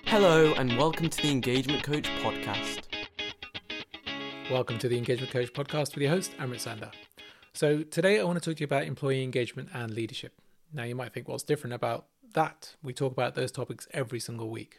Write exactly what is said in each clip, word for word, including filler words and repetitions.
Hello and welcome to the Engagement Coach podcast. Welcome to the Engagement Coach podcast with your host, Amrit Sanda. So today I want to talk to you about employee engagement and leadership. Now you might think, what's different about that? We talk about those topics every single week.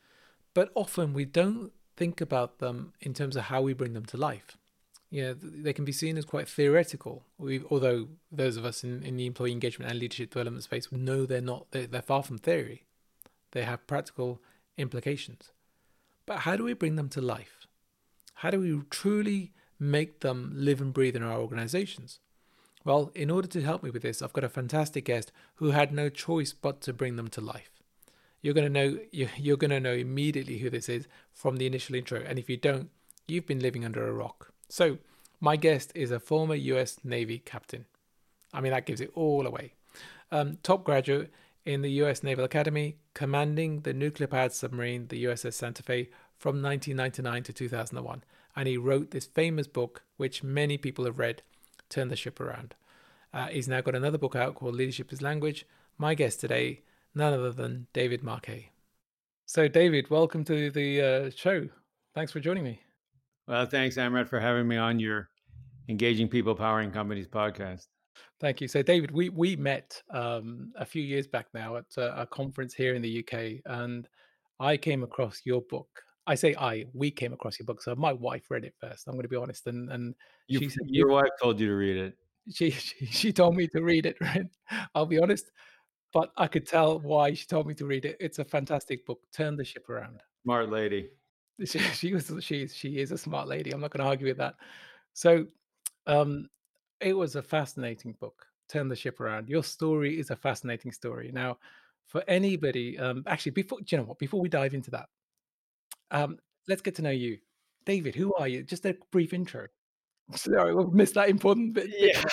But often we don't think about them in terms of how we bring them to life. You know, they can be seen as quite theoretical, we, although those of us in, in the employee engagement and leadership development space know they're not, they're, they're far from theory. They have practical implications. But how do we bring them to life? How do we truly make them live and breathe in our organizations? Well, in order to help me with this, I've got a fantastic guest who had no choice but to bring them to life. You're going to know you're going to know immediately who this is from the initial intro, and if you don't, you've been living under a rock. So, my guest is a former U S Navy captain. I mean, that gives it all away. Um, top graduate in the U S Naval Academy, commanding the nuclear-powered submarine, the U S S Santa Fe, from nineteen ninety-nine to two thousand one. And he wrote this famous book, which many people have read, Turn the Ship Around. Uh, he's now got another book out called Leadership is Language. My guest today, none other than David Marquet. So, David, welcome to the uh, show. Thanks for joining me. Well, thanks, Amrit, for having me on your Engaging People, Powering Companies podcast. Thank you. So, David, we we met um, a few years back now at a, a conference here in the U K, and I came across your book. I say I, we came across your book. So my wife read it first. I'm going to be honest, and and you, she said your you, wife told you to read it. She, she she told me to read it. Right? I'll be honest, but I could tell why she told me to read it. It's a fantastic book. Turn the Ship Around. Smart lady. She, she was she she is a smart lady. I'm not going to argue with that. So, um, it was a fascinating book. Turn the Ship Around. Your story is a fascinating story. Now, for anybody, um, actually, before do you know what? Before we dive into that, um, let's get to know you, David. Who are you? Just a brief intro. Sorry, we'll miss that important bit. Yeah.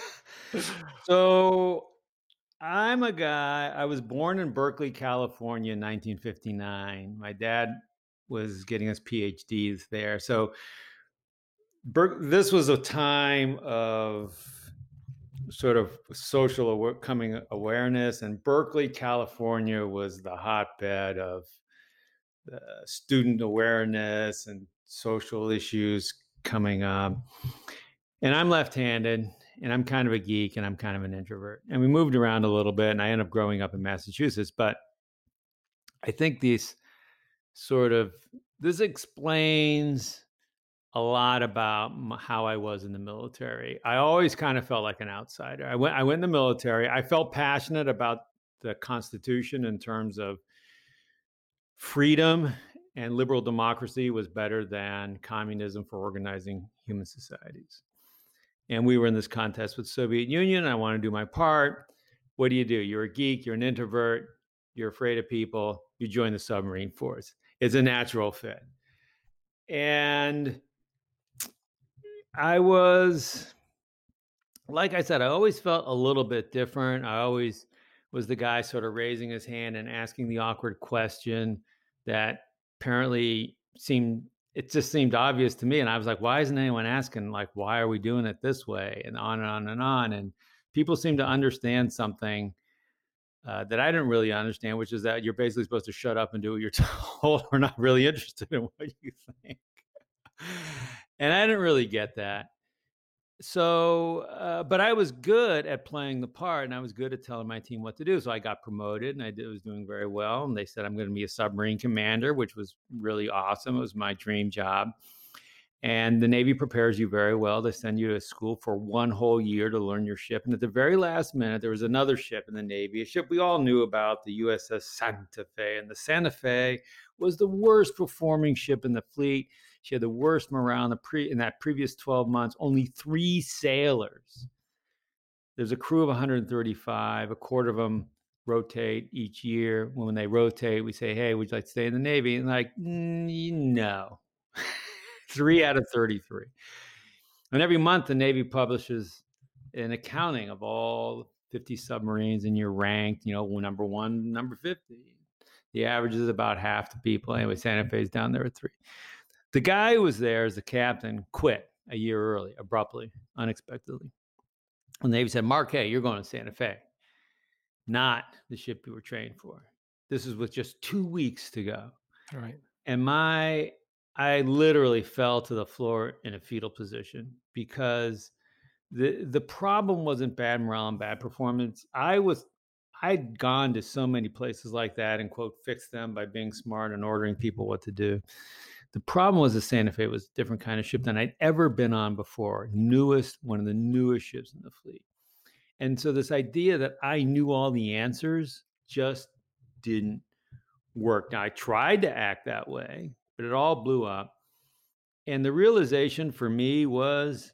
So, I'm a guy. I was born in Berkeley, California, in nineteen fifty-nine. My dad was getting his P H Ds there. So, Ber- this was a time of sort of social aware- coming awareness, and Berkeley, California was the hotbed of uh, student awareness and social issues coming up. And I'm left-handed, and I'm kind of a geek, and I'm kind of an introvert. And we moved around a little bit, and I ended up growing up in Massachusetts. But I think these sort of, this explains a lot about how I was in the military. I always kind of felt like an outsider. I went, I went in the military. I felt passionate about the Constitution in terms of freedom, and liberal democracy was better than communism for organizing human societies. And we were in this contest with Soviet Union. I want to do my part. What do you do? You're a geek. You're an introvert. You're afraid of people. You join the submarine force. It's a natural fit. And I was, like I said, I always felt a little bit different. I always was the guy sort of raising his hand and asking the awkward question that apparently seemed, it just seemed obvious to me. And I was like, why isn't anyone asking, like, why are we doing it this way? And on and on and on. And people seem to understand something uh, that I didn't really understand, which is that you're basically supposed to shut up and do what you're told. We're not really interested in what you think. And I didn't really get that. So, uh, but I was good at playing the part, and I was good at telling my team what to do. So I got promoted, and I did, was doing very well. And they said I'm going to be a submarine commander, which was really awesome. It was my dream job. And the Navy prepares you very well. They send you to school for one whole year to learn your ship. And at the very last minute, there was another ship in the Navy, a ship we all knew about, the U S S Santa Fe. And the Santa Fe was the worst performing ship in the fleet. She had the worst morale in, the pre- in that previous twelve months, only three sailors. There's a crew of one hundred thirty-five, a quarter of them rotate each year. When they rotate, we say, hey, would you like to stay in the Navy? And like, mm, no. Three out of thirty-three. And every month, the Navy publishes an accounting of all fifty submarines, and you're ranked, you know, number one, number fifty. The average is about half the people. Anyway, Santa Fe's down there at three. The guy who was there as the captain quit a year early, abruptly, unexpectedly. And the Navy said, Marquet, you're going to Santa Fe, not the ship you were trained for. This is with just two weeks to go. Right. And my, I literally fell to the floor in a fetal position because the the problem wasn't bad morale and bad performance. I was I'd gone to so many places like that and quote fix them by being smart and ordering people what to do. The problem was the Santa Fe was a different kind of ship than I'd ever been on before. Newest, one of the newest ships in the fleet. And so this idea that I knew all the answers just didn't work. Now I tried to act that way, but it all blew up. And the realization for me was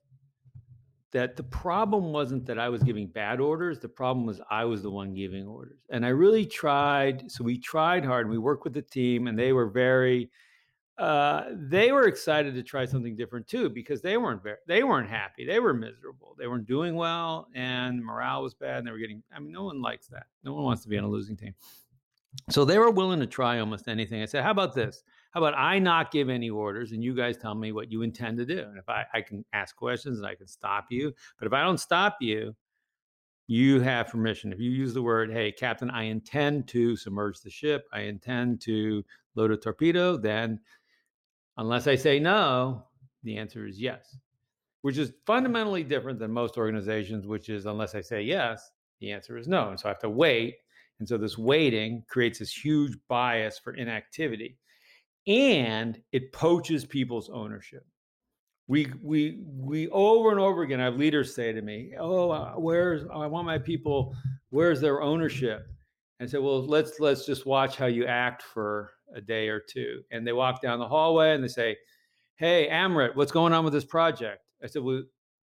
that the problem wasn't that I was giving bad orders. The problem was I was the one giving orders. And I really tried. So we tried hard and we worked with the team, and they were very, uh, they were excited to try something different too, because they weren't very, they weren't happy. They were miserable. They weren't doing well, and morale was bad. And they were getting, I mean, no one likes that. No one wants to be on a losing team. So they were willing to try almost anything. I said, how about this? How about I not give any orders and you guys tell me what you intend to do? And if I, I can ask questions and I can stop you, but if I don't stop you, you have permission. If you use the word, hey, Captain, I intend to submerge the ship, I intend to load a torpedo, then unless I say no, the answer is yes, which is fundamentally different than most organizations, which is unless I say yes, the answer is no. And so I have to wait. And so this waiting creates this huge bias for inactivity, and it poaches people's ownership. We we we over and over again, I have leaders say to me, "Oh, uh, where's I want my people? Where's their ownership?" And I said, "Well, let's let's just watch how you act for a day or two." And they walk down the hallway and they say, "Hey, Amrit, what's going on with this project?" I said, "Well,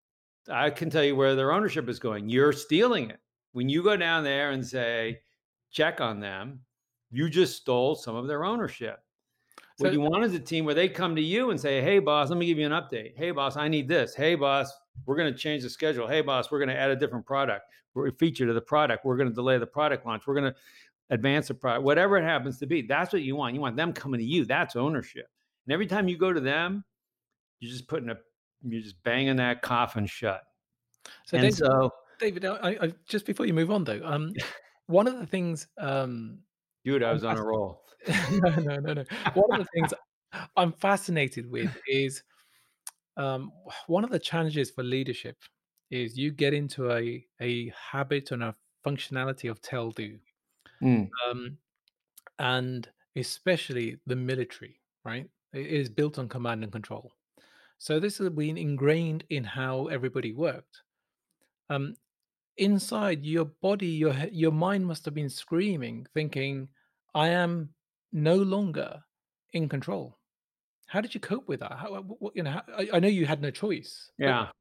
I can tell you where their ownership is going. You're stealing it. When you go down there and say, check on them, you just stole some of their ownership. So, What you want is a team where they come to you and say, hey, boss, let me give you an update. Hey, boss, I need this. Hey, boss, we're going to change the schedule. Hey, boss, we're going to add a different product. We're a feature to the product. We're going to delay the product launch. We're going to advance the product, whatever it happens to be. That's what you want. You want them coming to you. That's ownership. And every time you go to them, you're just putting a, you're just banging that coffin shut. so, And David, so, David, I, I, just before you move on though, um, one of the things, um, dude, I I'm was on a fasc- roll. no, no, no, no. One of the things I'm fascinated with is um, one of the challenges for leadership is you get into a a habit and a functionality of tell do, Mm. um, and especially the military, right? It is built on command and control. So this has been ingrained in how everybody worked. Um, inside your body, your he- your mind must have been screaming, thinking, "I am no longer in control." How did you cope with that? How, what, you know, how, I, I know you had no choice, but Yeah.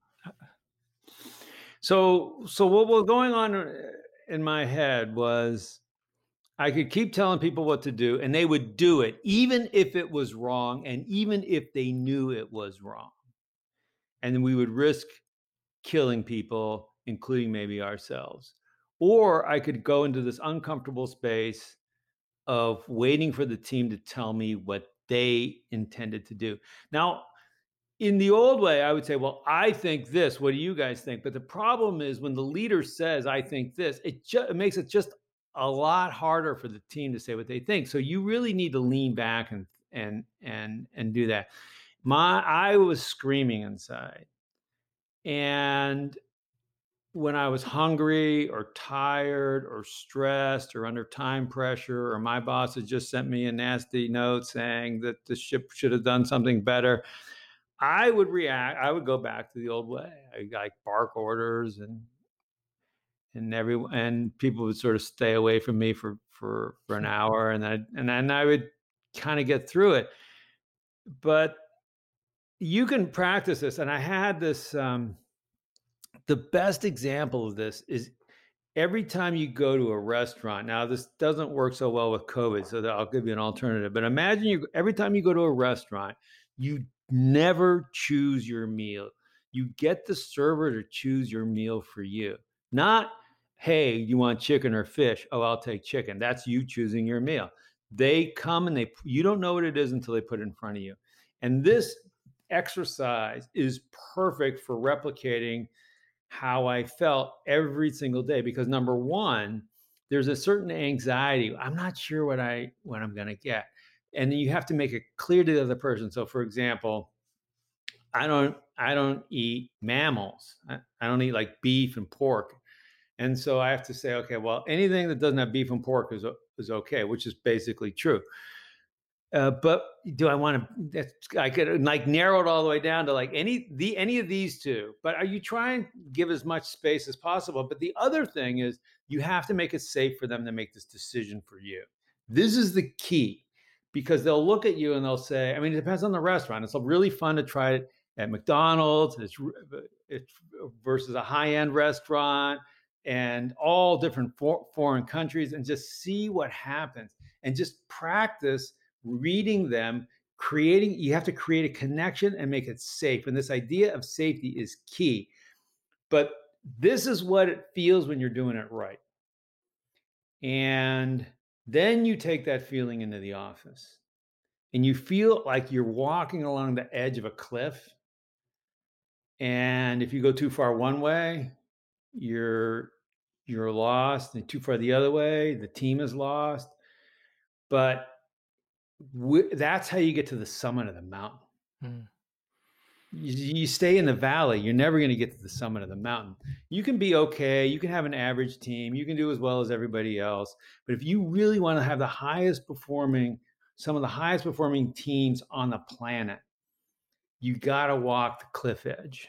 So, so what was going on uh, in my head was I could keep telling people what to do and they would do it, even if it was wrong and even if they knew it was wrong. And then we would risk killing people, including maybe ourselves. Or I could go into this uncomfortable space of waiting for the team to tell me what they intended to do. Now, in the old way, I would say, well, I think this. What do you guys think? But the problem is when the leader says, I think this, it, ju- it makes it just a lot harder for the team to say what they think. So you really need to lean back and and and and do that. My I was screaming inside. And when I was hungry or tired or stressed or under time pressure, or my boss had just sent me a nasty note saying that the ship should have done something better, I would react. I would go back to the old way. I like bark orders, and and every and people would sort of stay away from me for for for an hour, and then and then I would kind of get through it. But you can practice this, and I had this. Um, the best example of this is every time you go to a restaurant. Now, this doesn't work so well with COVID, so that I'll give you an alternative. But imagine you every time you go to a restaurant, you never choose your meal. You get the server to choose your meal for you. Not, hey, you want chicken or fish? Oh, I'll take chicken. That's you choosing your meal. They come and they you don't know what it is until they put it in front of you. And this exercise is perfect for replicating how I felt every single day, because number one, there's a certain anxiety. I'm not sure what I what I'm going to get. and then you have to make it clear to the other person. So, for example, I don't I don't eat mammals. I, I don't eat like beef and pork. And so I have to say, okay, well, anything that doesn't have beef and pork is is okay, which is basically true. Uh, but do I want to? I could like narrow it all the way down to like any the any of these two. But are you trying to give as much space as possible? But the other thing is you have to make it safe for them to make this decision for you. This is the key, because they'll look at you and they'll say, I mean, it depends on the restaurant. It's really fun to try it at McDonald's. It's, it's versus a high-end restaurant and all different for, foreign countries, and just see what happens and just practice reading them, creating, you have to create a connection and make it safe. And this idea of safety is key. But this is what it feels when you're doing it right. And then you take that feeling into the office and you feel like you're walking along the edge of a cliff. And if you go too far one way, you're you're lost, and too far the other way, the team is lost. But that's how you get to the summit of the mountain. Mm. You, you stay in the valley, you're never going to get to the summit of the mountain. You can be okay, you can have an average team, you can do as well as everybody else. But if you really want to have the highest performing, some of the highest performing teams on the planet, you got to walk the cliff edge.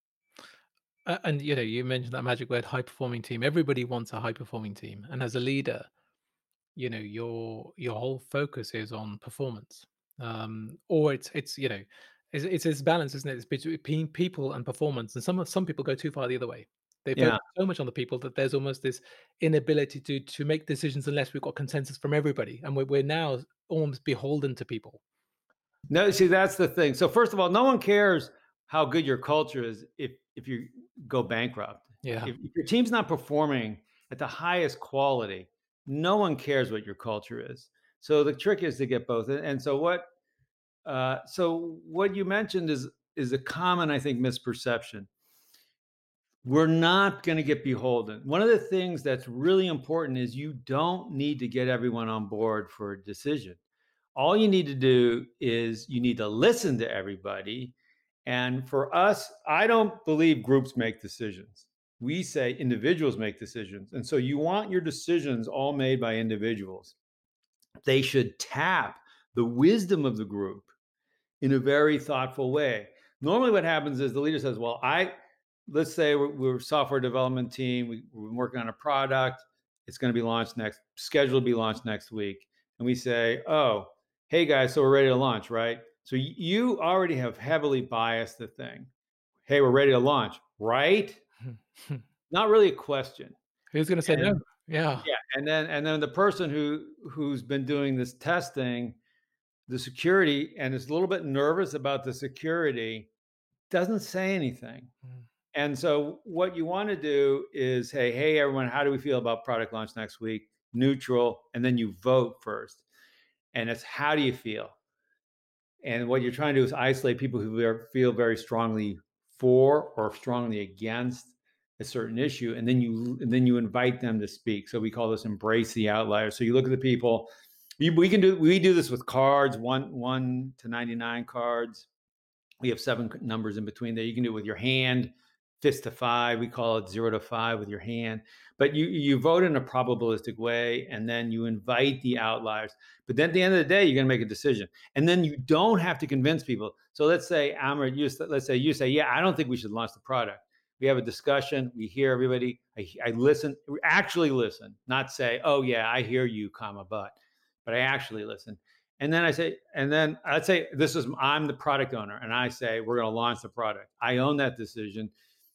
Uh, and, you know, you mentioned that magic word, high performing team. Everybody wants a high performing team. And as a leader, you know, your your whole focus is on performance, um or it's it's you know it's, it's this balance, isn't it? It's between people and performance, and some some people go too far the other way. They focus yeah. so much on the people that there's almost this inability to to make decisions unless we've got consensus from everybody, and we're, we're now almost beholden to people. No, see, that's the thing. So first of all, no one cares how good your culture is if if you go bankrupt. Yeah, if, if your team's not performing at the highest quality, no one cares what your culture is. So the trick is to get both. And so what, uh, so what you mentioned is is a common, I think, misperception. We're not going to get beholden. One of the things that's really important is you don't need to get everyone on board for a decision. All you need to do is you need to listen to everybody. And for us, I don't believe groups make decisions. We say individuals make decisions. And so you want your decisions all made by individuals. They should tap the wisdom of the group in a very thoughtful way. Normally what happens is the leader says, well, I, let's say we're, we're a software development team. We, we're working on a product. It's going to be launched next, scheduled to be launched next week. And we say, oh, hey guys, so we're ready to launch, right? So you already have heavily biased the thing. Hey, we're ready to launch, right? Not really a question. Who's going to say and, no? Yeah. Yeah. And then, and then the person who, who's been doing this testing, the security, and is a little bit nervous about the security, doesn't say anything. Mm. And so what you want to do is, hey, hey, everyone, how do we feel about product launch next week? Neutral. And then you vote first. And it's, how do you feel? And what you're trying to do is isolate people who feel very strongly for or strongly against a certain issue, and then you and then you invite them to speak. So we call this embrace the outliers. So you look at the people. We, we can do we do this with cards, one one to ninety-nine cards. We have seven numbers in between there. You can do it with your hand, fist to five. We call it zero to five with your hand. But you you vote in a probabilistic way, and then you invite the outliers. But then at the end of the day, you're going to make a decision, and then you don't have to convince people. So let's say Amr, you let's say you say, yeah, I don't think we should launch the product. We have a discussion. We hear everybody. I, I listen. We actually listen, not say, oh yeah, I hear you, comma, but, but I actually listen. And then I say, and then I'd say, this is I'm the product owner, and I say we're going to launch the product. I own that decision.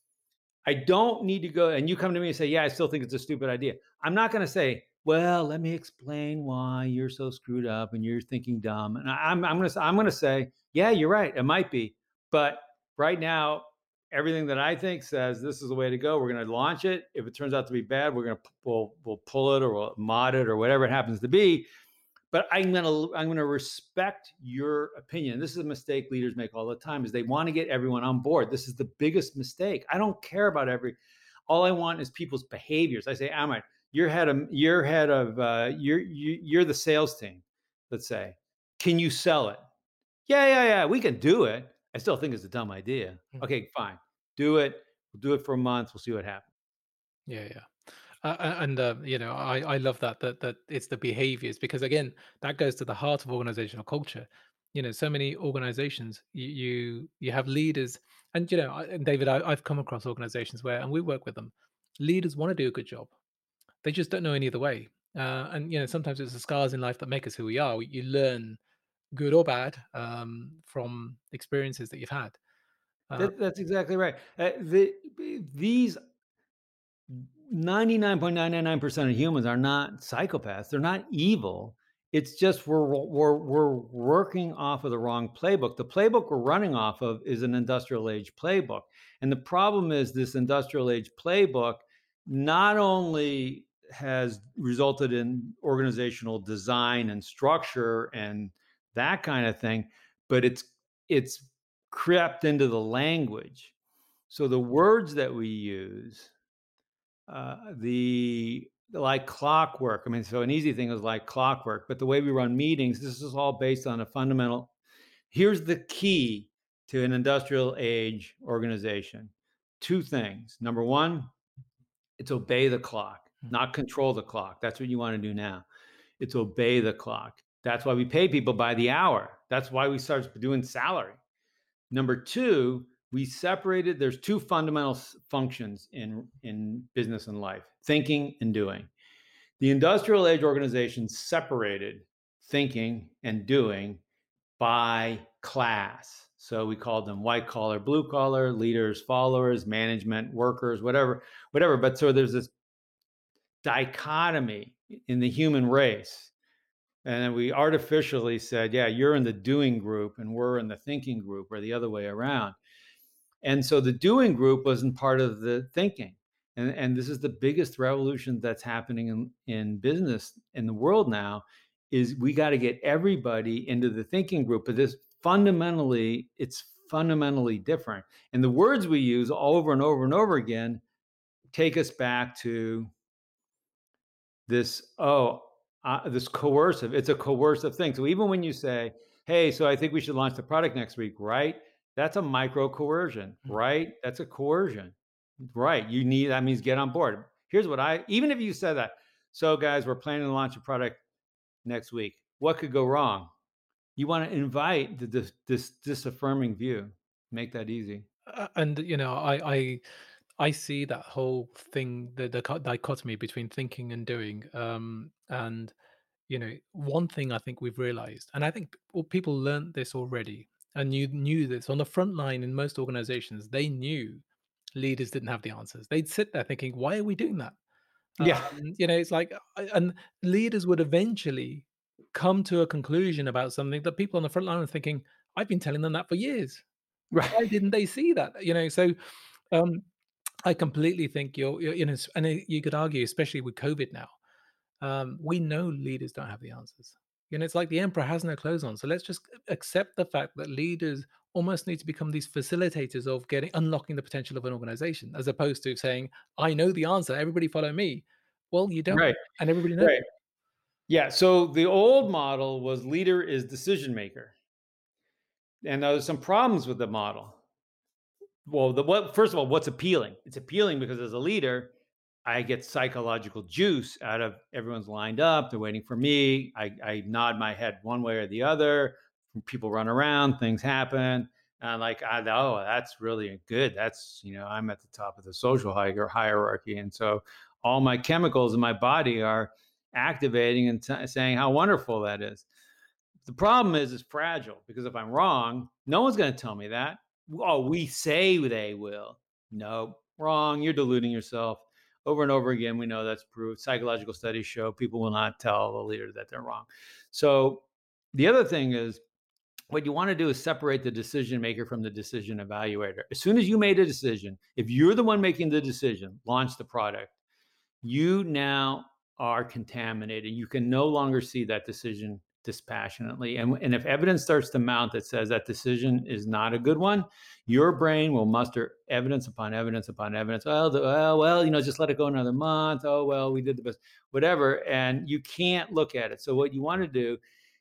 I don't need to go, and you come to me and say, yeah, I still think it's a stupid idea. I'm not going to say, well, let me explain why you're so screwed up and you're thinking dumb. And I, I'm, I'm going to, I'm going to say, yeah, you're right. It might be, but right now, everything that I think says this is the way to go. We're going to launch it. If it turns out to be bad, we're going to we'll, we'll pull it or we'll mod it or whatever it happens to be. But I'm going to I'm going to respect your opinion. This is a mistake leaders make all the time, is they want to get everyone on board. This is the biggest mistake. I don't care about every. All I want is people's behaviors. I say, Ahmed, you're head of you're head of uh, you're you, you're the sales team. Let's say Can you sell it? Yeah, yeah, yeah, we can do it. I still think it's a dumb idea. Mhm. Okay, fine. Do it. We'll do it for a month. We'll see what happens. Yeah, yeah. Uh, uh, and uh, you know, I I love that that that it's the behaviors, because again, that goes to the heart of organizational culture. You know, so many organizations, you you, you have leaders, and you know, I, and David, I, I've come across organizations where, and we work with them. Leaders want to do a good job, they just don't know any other way. Uh, and you know, sometimes it's the scars in life that make us who we are. We, you learn good or bad um, from experiences that you've had. Uh, That, that's exactly right. Uh, the, these ninety-nine point nine nine nine percent of humans are not psychopaths. They're not evil. It's just we're, we're, we're working off of the wrong playbook. The playbook we're running off of is an industrial age playbook. And the problem is this industrial age playbook not only has resulted in organizational design and structure and that kind of thing, but it's it's crept into the language. So the words that we use, uh, the like clockwork. I mean, so an easy thing is like clockwork, but the way we run meetings, this is all based on a fundamental. Here's the key to an industrial age organization. Two things. Number one, it's obey the clock, not control the clock. That's what you want to do now. It's obey the clock. That's why we pay people by the hour. That's why we start doing salary. Number two, we separated, there's two fundamental functions in, in business and life, thinking and doing. The industrial age organization separated thinking and doing by class. So we called them white collar, blue collar, leaders, followers, management, workers, whatever, whatever. But so there's this dichotomy in the human race. And then we artificially said, yeah, you're in the doing group and we're in the thinking group, or the other way around. And so the doing group wasn't part of the thinking. And, and this is the biggest revolution that's happening in, in business in the world now, is we got to get everybody into the thinking group. But this fundamentally, it's fundamentally different. And the words we use over and over and over again take us back to this, oh, uh, this coercive, it's a coercive thing. So even when you say, hey, so I think we should launch the product next week, right? That's a micro coercion, right? That's a coercion, right? You need, that means get on board. Here's what I, even if you said that, so guys, we're planning to launch a product next week. What could go wrong? You want to invite the, this, this disaffirming view, make that easy. uh, and you know, I I I see that whole thing, the the co- dichotomy between thinking and doing. Um, and you know, one thing I think we've realized, and I think well, people learned this already, and you knew this on the front line in most organizations. They knew leaders didn't have the answers. They'd sit there thinking, "Why are we doing that?" Yeah, Um, you know, it's like, uh, and leaders would eventually come to a conclusion about something that people on the front line are thinking, "I've been telling them that for years. Why right. didn't they see that?" You know, so um, I completely think you're, you're you know, s- and uh, you could argue, especially with COVID now, um, we know leaders don't have the answers. You know, it's like the emperor has no clothes on. So let's just accept the fact that leaders almost need to become these facilitators of getting unlocking the potential of an organization, as opposed to saying, "I know the answer. Everybody follow me." Well, you don't, Right, and everybody knows. right. Yeah. So the old model was leader is decision maker. And there's some problems with the model. Well, the what first of all, what's appealing? It's appealing because as a leader, I get psychological juice out of everyone's lined up, they're waiting for me. I, I nod my head one way or the other. People run around, things happen. And I'm like, I, oh, that's really good. That's, you know, I'm at the top of the social hierarchy. And so all my chemicals in my body are activating and t- saying how wonderful that is. The problem is it's fragile, because if I'm wrong, no one's going to tell me that. Oh, we say they will. No, wrong. You're deluding yourself. Over and over again, we know that's proved. Psychological studies show people will not tell the leader that they're wrong. So the other thing is, what you want to do is separate the decision maker from the decision evaluator. As soon as you made a decision, if you're the one making the decision, launch the product, you now are contaminated. You can no longer see that decision dispassionately. And, and if evidence starts to mount that says that decision is not a good one, your brain will muster evidence upon evidence upon evidence. Well, the, well, well, you know, just let it go another month. Oh, well, we did the best, whatever. And you can't look at it. So what you want to do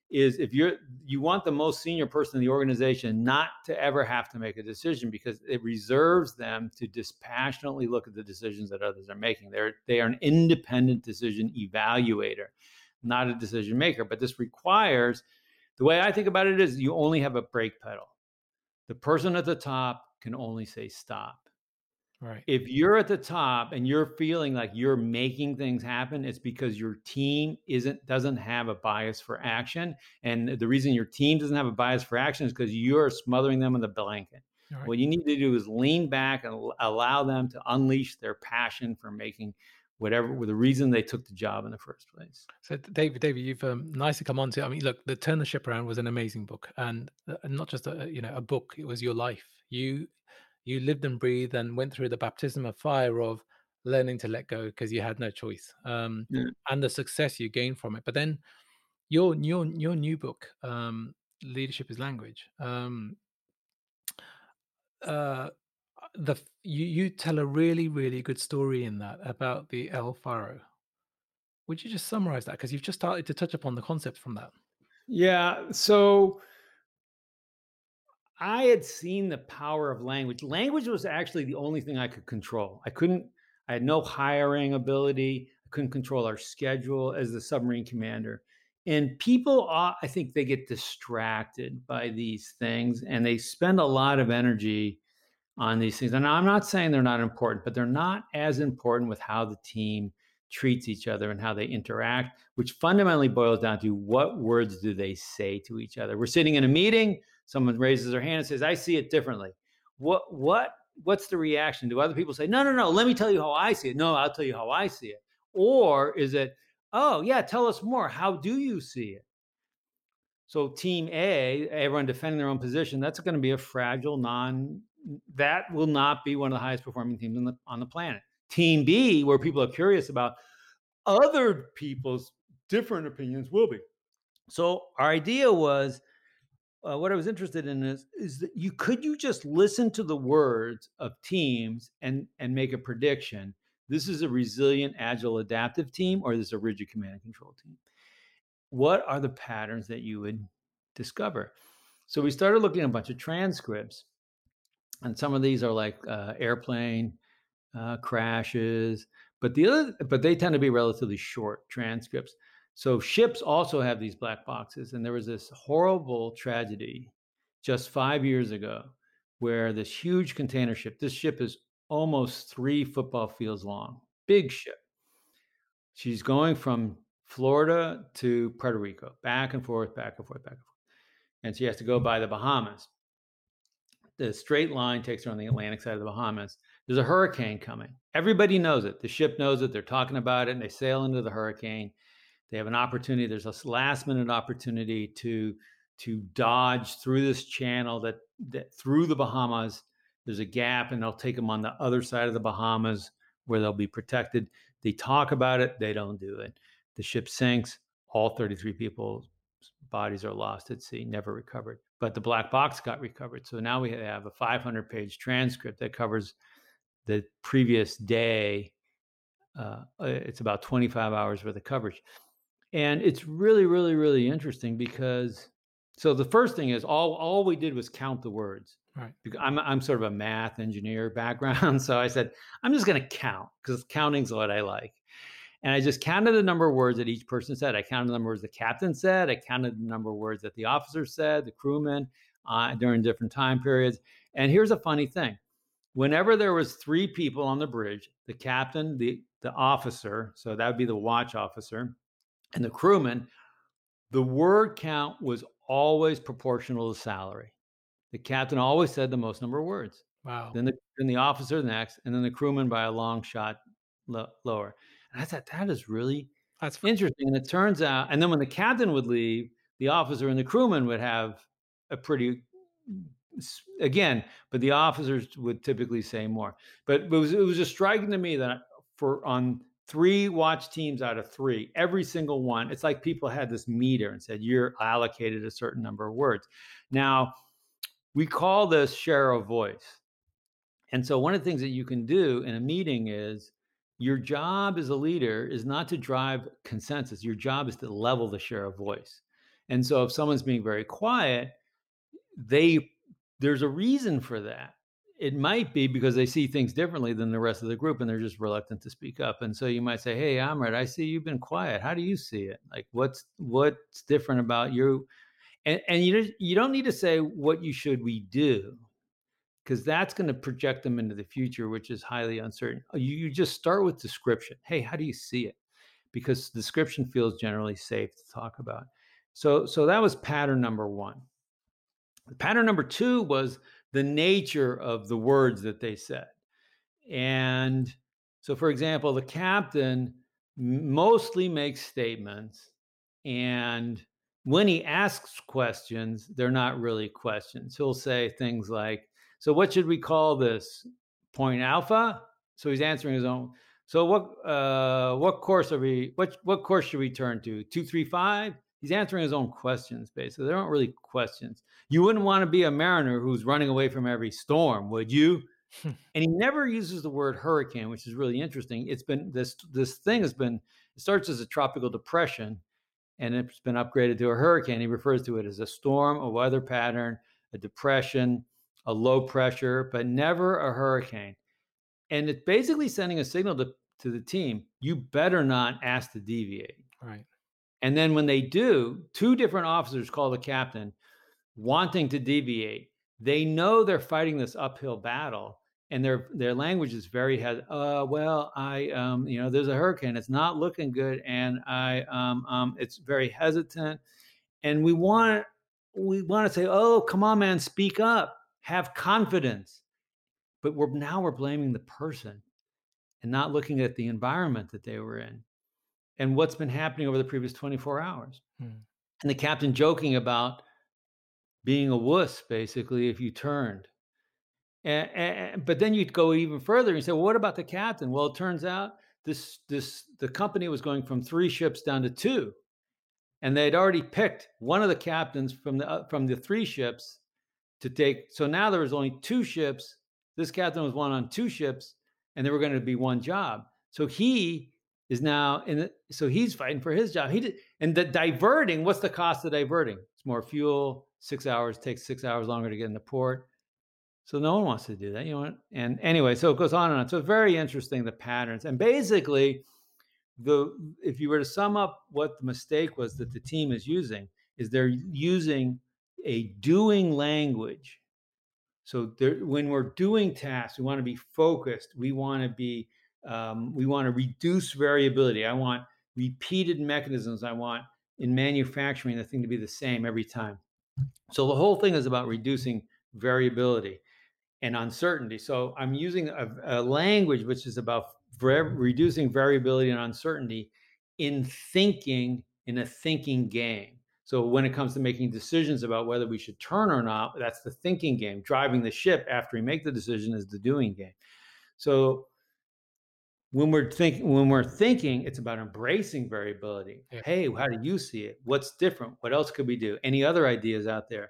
is if you're, you want the most senior person in the organization not to ever have to make a decision, because it reserves them to dispassionately look at the decisions that others are making. They're, they are an independent decision evaluator, not a decision maker. But this requires, the way I think about it is you only have a brake pedal. The person at the top can only say stop. Right. If you're at the top and you're feeling like you're making things happen, it's because your team isn't doesn't have a bias for action. And the reason your team doesn't have a bias for action is because you're smothering them in the blanket. Right. What you need to do is lean back and allow them to unleash their passion for making whatever, with the reason they took the job in the first place. So David, David, you've um, nicely come on to, I mean, look, the Turn the Ship Around was an amazing book, and uh, not just a, you know, a book, it was your life. You, you lived and breathed and went through the baptism of fire of learning to let go because you had no choice, um, yeah. and the success you gained from it. But then your, your, your new book, um, Leadership is Language, um, uh, the you you tell a really really good story in that about the El Faro. Would you just summarize that, because you've just started to touch upon the concept from that? Yeah, so I had seen the power of language. Language was actually the only thing I could control. I couldn't, I had no hiring ability. I couldn't control our schedule as the submarine commander. And people, I think they get distracted by these things, and they spend a lot of energy on these things. And I'm not saying they're not important, but they're not as important with how the team treats each other and how they interact, which fundamentally boils down to what words do they say to each other. We're sitting in a meeting, someone raises their hand and says, I see it differently. What, what, what's the reaction? Do other people say, no, no, no, let me tell you how I see it? No, I'll tell you how I see it. Or is it, oh yeah, tell us more. How do you see it? So team A, everyone defending their own position, that's going to be a fragile, non, that will not be one of the highest performing teams on the, on the planet. Team B, where people are curious about other people's different opinions, will be. So our idea was, uh, what I was interested in is, is that you could you just listen to the words of teams and, and make a prediction. This is a resilient, agile, adaptive team, or this is a rigid command and control team. What are the patterns that you would discover? So we started looking at a bunch of transcripts, and some of these are like uh, airplane uh, crashes, but the other, but they tend to be relatively short transcripts. So ships also have these black boxes, and there was this horrible tragedy just five years ago where this huge container ship, this ship is almost three football fields long, big ship. She's going from Florida to Puerto Rico, back and forth, back and forth, back and forth. And she has to go by the Bahamas. The straight line takes her on the Atlantic side of the Bahamas. There's a hurricane coming. Everybody knows it. The ship knows it. They're talking about it, and they sail into the hurricane. They have an opportunity. There's a last minute opportunity to, to dodge through this channel that, that through the Bahamas. There's a gap, and they'll take them on the other side of the Bahamas where they'll be protected. They talk about it. They don't do it. The ship sinks. All thirty-three people's bodies are lost at sea, never recovered. But the black box got recovered. So now we have a five hundred page transcript that covers the previous day. Uh, it's about twenty-five hours worth of coverage. And it's really, really, really interesting because, so the first thing is all, all we did was count the words. Right. Because I'm, I'm sort of a math engineer background. So I said, I'm just going to count because counting's what I like. And I just counted the number of words that each person said. I counted the number of words the captain said. I counted the number of words that the officers said, the crewmen uh, during different time periods. And here's a funny thing. Whenever there was three people on the bridge, the captain, the, the officer, so that would be the watch officer, and the crewman, the word count was always proportional to salary. The captain always said the most number of words. Wow. Then the, then the officer next, and then the crewman by a long shot lo- lower. And I thought, that is really That's interesting. And it turns out, and then when the captain would leave, the officer and the crewman would have a pretty, again, but the officers would typically say more. But it was, it was just striking to me that for on three watch teams out of three, every single one, it's like people had this meter and said, you're allocated a certain number of words. Now, we call this share of voice. And so one of the things that you can do in a meeting is, your job as a leader is not to drive consensus. Your job is to level the share of voice. And so if someone's being very quiet, they there's a reason for that. It might be because they see things differently than the rest of the group and they're just reluctant to speak up. And so you might say, hey, Amrit, I see you've been quiet. How do you see it? Like what's what's different about you? And, and you, you don't need to say what you should we do, because that's going to project them into the future, which is highly uncertain. You, you just start with description. Hey, how do you see it? Because description feels generally safe to talk about. So, so that was pattern number one. Pattern number two was the nature of the words that they said. And so, for example, the captain mostly makes statements, and when he asks questions, they're not really questions. He'll say things like, so what should we call this? Point alpha? So he's answering his own. So what uh, what course are we, what, what course should we turn to? two three five? He's answering his own questions, basically. They aren't really questions. You wouldn't want to be a mariner who's running away from every storm, would you? And he never uses the word hurricane, which is really interesting. It's been, this this thing has been, it starts as a tropical depression, and it's been upgraded to a hurricane. He refers to it as a storm, a weather pattern, a depression, a low pressure, but never a hurricane. And it's basically sending a signal to, to the team, you better not ask to deviate. Right. And then when they do, two different officers call the captain wanting to deviate. They know they're fighting this uphill battle, and their their language is very, uh, well, I, um, you know, there's a hurricane. It's not looking good, and I, um, um, it's very hesitant. And we want we want to say, oh, come on, man, speak up, have confidence. But we're now we're blaming the person and not looking at the environment that they were in and what's been happening over the previous twenty-four hours. Hmm. And the captain joking about being a wuss, basically, if you turned. And, and, but then you'd go even further and say, well, what about the captain? Well, it turns out this this the company was going from three ships down to two. And they'd already picked one of the captains from the uh, from the three ships to take. So now there was only two ships. This captain was one on two ships, and there were going to be one job. So he is now in the, so he's fighting for his job. He did, and the diverting, what's the cost of diverting? It's more fuel, six hours, takes six hours longer to get into port. So no one wants to do that, you know. And anyway, so it goes on and on. So it's very interesting, the patterns. And basically, the if you were to sum up what the mistake was that the team is using, is they're using a doing language. So when we're doing tasks, we want to be focused. We want to be, um, we want to reduce variability. I want repeated mechanisms. I want in manufacturing the thing to be the same every time. So the whole thing is about reducing variability and uncertainty. So I'm using a, a language which is about ver- reducing variability and uncertainty in thinking, in a thinking game. So when it comes to making decisions about whether we should turn or not, that's the thinking game. Driving the ship after we make the decision is the doing game. So when we're thinking, when we're thinking, it's about embracing variability. Yeah. Hey, how do you see it? What's different? What else could we do? Any other ideas out there?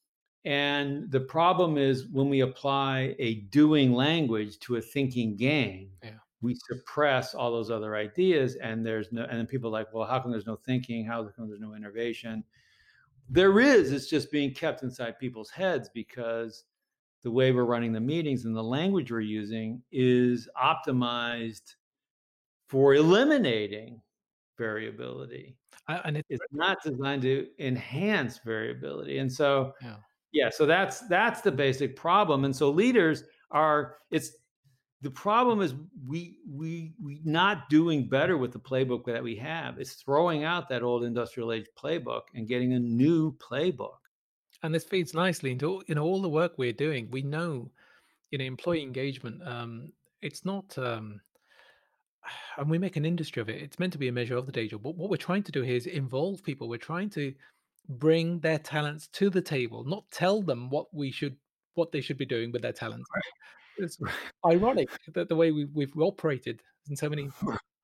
And the problem is when we apply a doing language to a thinking game, yeah. we suppress all those other ideas, and there's no, and then people are like, well, how come there's no thinking? How come there's no innovation? There is, it's just being kept inside people's heads because the way we're running the meetings and the language we're using is optimized for eliminating variability. Uh, and it, it's not designed to enhance variability. And so, yeah. Yeah, so that's that's the basic problem, and so leaders are. It's the problem is we we we not doing better with the playbook that we have. It's throwing out that old industrial age playbook and getting a new playbook. And this feeds nicely into you know all the work we're doing. We know, you know, employee engagement. Um, it's not. Um, and we make an industry of it. It's meant to be a measure of the day job. But what we're trying to do here is involve people. We're trying to bring their talents to the table, not tell them what we should, what they should be doing with their talents. Right. It's ironic that the way we, we've operated in so many.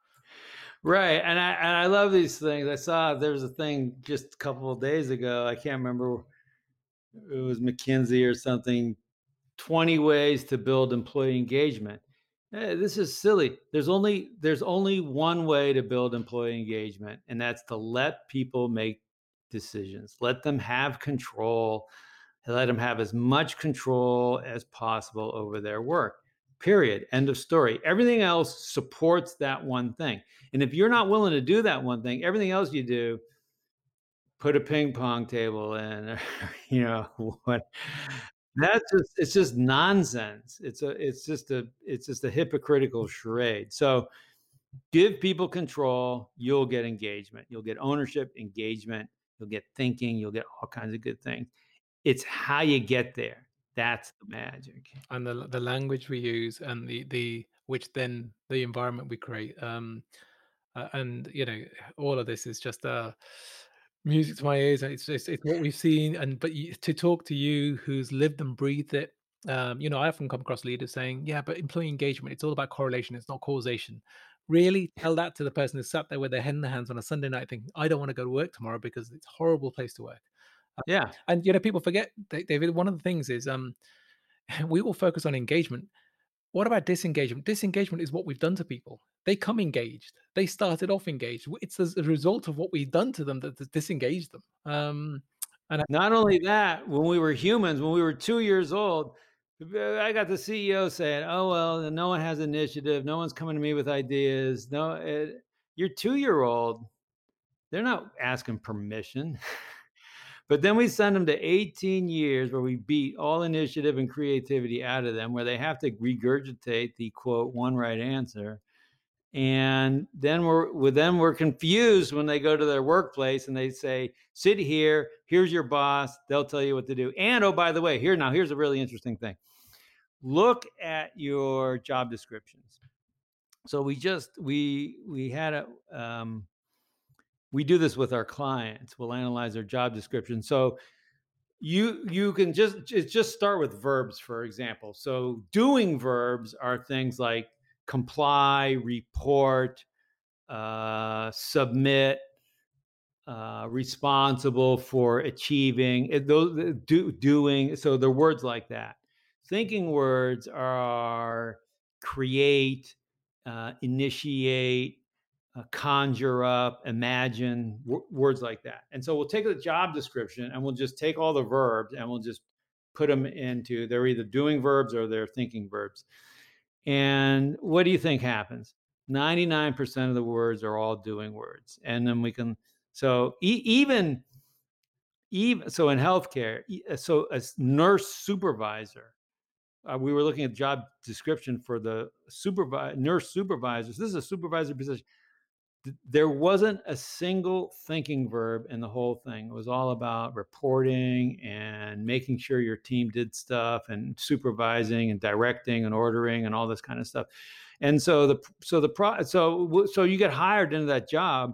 Right, and I and I love these things. I saw there was a thing just a couple of days ago. I can't remember. It was McKinsey or something. twenty ways to build employee engagement. Hey, this is silly. There's only there's only one way to build employee engagement, and that's to let people make decisions. Let them have control. Let them have as much control as possible over their work. Period. End of story. Everything else supports that one thing. And if you're not willing to do that one thing, everything else you do, put a ping pong table in, or, you know, what that's just, it's just nonsense. It's a, it's just a, it's just a hypocritical charade. So give people control, you'll get engagement. You'll get ownership, engagement, you'll get thinking, you'll get all kinds of good things. It's how you get there. That's the magic. And the the language we use, and the the which then the environment we create. Um, uh, and you know, all of this is just uh, music to my ears. And it's it's, it's what we've seen. And but you, to talk to you, who's lived and breathed it. Um, you know, I often come across leaders saying, "Yeah, but employee engagement, it's all about correlation. It's not causation." Really tell that to the person who sat there with their head in their hands on a Sunday night, thinking, "I don't want to go to work tomorrow because it's a horrible place to work." Yeah. And you know, people forget, Da- David. One of the things is, um, we will focus on engagement. What about disengagement? Disengagement is what we've done to people. They come engaged. They started off engaged. It's as a result of what we've done to them that that disengaged them. Um, and I, Not only that, when we were humans, when we were two years old, I got the C E O saying, "Oh well, no one has initiative. No one's coming to me with ideas. No, it, your two-year-old, they're not asking permission." But then we send them to eighteen years where we beat all initiative and creativity out of them, where they have to regurgitate the quote one right answer. And then we're with them, we're confused when they go to their workplace and they say, "Sit here, here's your boss, they'll tell you what to do." And oh, by the way, here now, here's a really interesting thing. Look at your job descriptions. So we just we we had a um, we do this with our clients. We'll analyze their job description. So you you can just just start with verbs, for example. So doing verbs are things like comply, report, uh, submit, uh, responsible for achieving. It, those do, doing. So they're words like that. Thinking words are create, uh, initiate, uh, conjure up, imagine, w- words like that. And so we'll take the job description and we'll just take all the verbs and we'll just put them into, they're either doing verbs or they're thinking verbs. And what do you think happens? ninety-nine percent of the words are all doing words. And then we can, so e- even, even, so in healthcare, e- so a nurse supervisor, uh, we were looking at job description for the supervi- nurse supervisors. This is a supervisor position. There wasn't a single thinking verb in the whole thing. It was all about reporting and making sure your team did stuff and supervising and directing and ordering and all this kind of stuff. And so the so the pro so so you get hired into that job,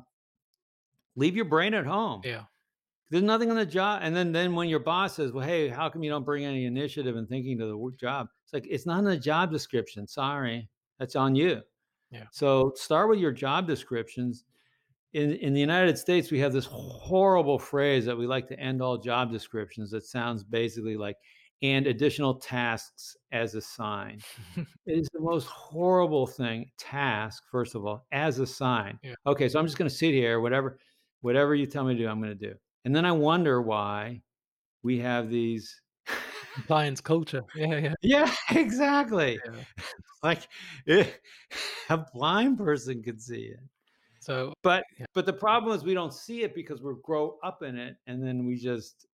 leave your brain at home. yeah, There's nothing on the job. And then then when your boss says, "Well, hey, how come you don't bring any initiative and thinking to the job?" It's like, it's not in the job description. Sorry, that's on you. yeah, So start with your job descriptions. In, in the United States, we have this horrible phrase that we like to end all job descriptions that sounds basically like, "and additional tasks as assigned." It is the most horrible thing. Task, first of all, as assigned. yeah. Okay, so I'm just going to sit here, whatever, whatever you tell me to do, I'm going to do. And then I wonder why we have these. Compliance culture. Yeah, yeah, Yeah, exactly. yeah. Like eh, a blind person could see it. So But yeah, but the problem is we don't see it because we grow up in it, and then we just.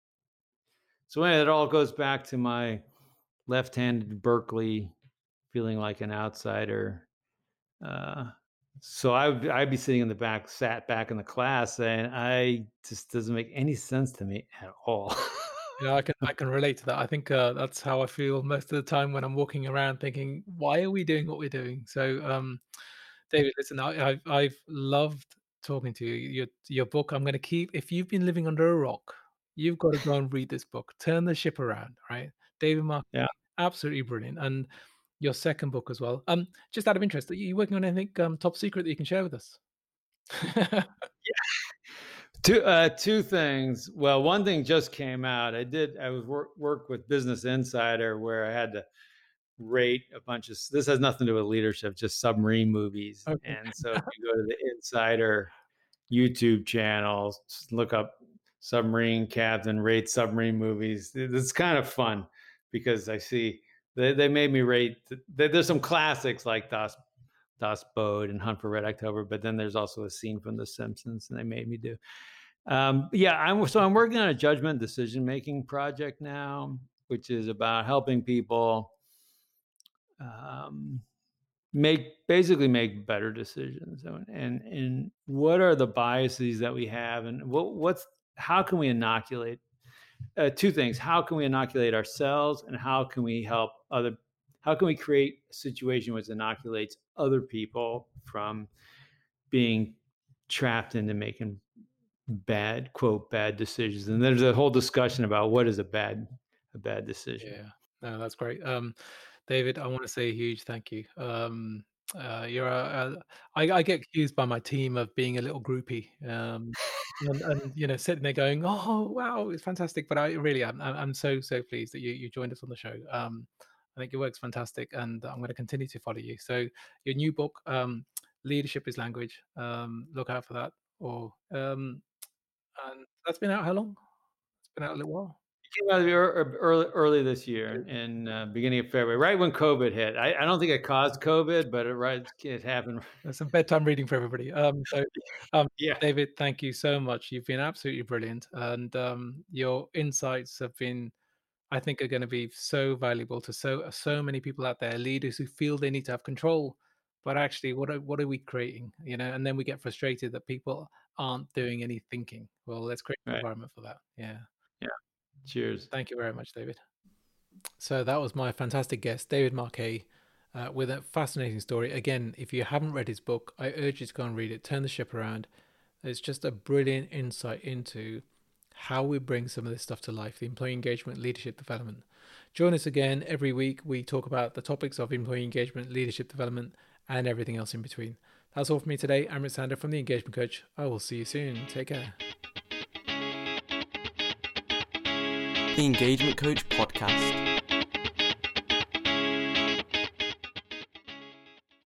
So anyway, it all goes back to my left-handed Berkeley feeling like an outsider. Uh, so I would I'd be sitting in the back, sat back in the class, saying, "I just doesn't make any sense to me at all." yeah, I can I can relate to that. I think uh, that's how I feel most of the time when I'm walking around thinking, why are we doing what we're doing? So, um, David, listen, I, I've I've loved talking to you. Your your book, I'm going to keep. If you've been living under a rock, you've got to go and read this book. Turn the ship around, right? David Mark, Yeah. absolutely brilliant. And your second book as well. Um, just out of interest, are you working on anything um, top secret that you can share with us? Two uh, two things. Well, one thing just came out. I did. I was work work with Business Insider where I had to rate a bunch of. This has nothing to do with leadership, just submarine movies. Okay. And so if you go to the Insider YouTube channel, just look up submarine captain rate submarine movies. It's kind of fun because I see they, they made me rate. There's some classics like Das Das Boat and Hunt for Red October, but then there's also a scene from The Simpsons, and they made me do. Um, yeah, I'm so I'm working on a judgment decision making project now, which is about helping people um, make basically make better decisions. And and what are the biases that we have, and what what's how can we inoculate uh, two things? How can we inoculate ourselves, and how can we help other? How can we create a situation which inoculates other people from being trapped into making bad, quote, bad decisions? And there's a whole discussion about what is a bad, a bad decision. Yeah, no, that's great. Um, David, I want to say a huge thank you. Um, uh, you're a, a, I, I get accused by my team of being a little groupie, um, and, and you know, sitting there going, "Oh, wow, it's fantastic!" But I really am. I'm, I'm so so pleased that you you joined us on the show. Um, I think your work's fantastic, and I'm going to continue to follow you. So, your new book, um, "Leadership is Language." Um, look out for that. Or um, and that's been out how long? It's been out a little while. It came out early, early this year, in uh, beginning of February, right when COVID hit. I, I don't think it caused COVID, but it right it happened. There's some bedtime reading for everybody. Um, so, um, Yeah. David, thank you so much. You've been absolutely brilliant, and um, your insights have been, I think, are going to be so valuable to so so many people out there, leaders who feel they need to have control, but actually, what are what are we creating? You know, and then we get frustrated that people aren't doing any thinking. Well, let's create an Right. environment for that. Yeah. Yeah. Cheers. Thank you very much, David. So that was my fantastic guest, David Marquet, uh, with a fascinating story. Again, if you haven't read his book, I urge you to go and read it. Turn the Ship Around. It's just a brilliant insight into how we bring some of this stuff to life, the employee engagement, leadership development. Join us again every week. We talk about the topics of employee engagement, leadership development, and everything else in between. That's all for me today. I'm Amrit Sandha from The Engagement Coach. I will see you soon. Take care. The Engagement Coach Podcast.